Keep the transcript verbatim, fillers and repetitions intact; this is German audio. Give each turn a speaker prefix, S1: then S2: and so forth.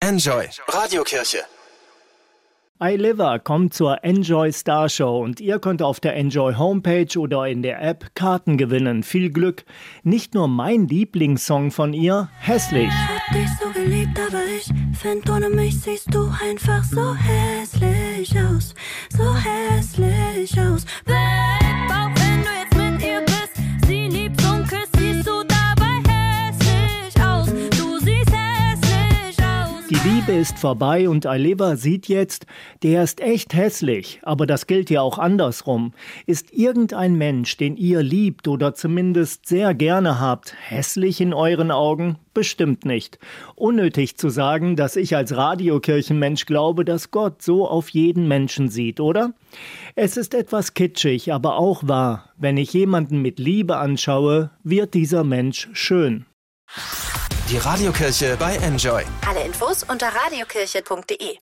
S1: Enjoy Radiokirche.
S2: iLiver kommt zur Enjoy Star Show und ihr könnt auf der Enjoy Homepage oder in der App Karten gewinnen. Viel Glück! Nicht nur mein Lieblingssong von ihr, Hässlich.
S3: Ich hab dich so geliebt, aber ich find, ohne mich siehst du einfach so hässlich aus. So hässlich aus. Babe, auch wenn du jetzt mit ihr bist, sie liebt und küsst, siehst du dabei hässlich aus. Du siehst hässlich aus.
S2: Die Liebe ist vorbei und iLiver sieht jetzt, der ist echt hässlich. Aber das gilt ja auch andersrum. Ist irgendein Mensch, den ihr liebt oder zumindest sehr gerne habt, hässlich in euren Augen? Bestimmt nicht. Unnötig zu sagen, dass ich als Radiokirchenmensch glaube, dass Gott so auf jeden Menschen sieht, oder? Es ist etwas kitschig, aber auch wahr. Wenn ich jemanden mit Liebe anschaue, wird dieser Mensch schön.
S1: Die Radiokirche bei Enjoy.
S4: Alle Infos unter radiokirche punkt de.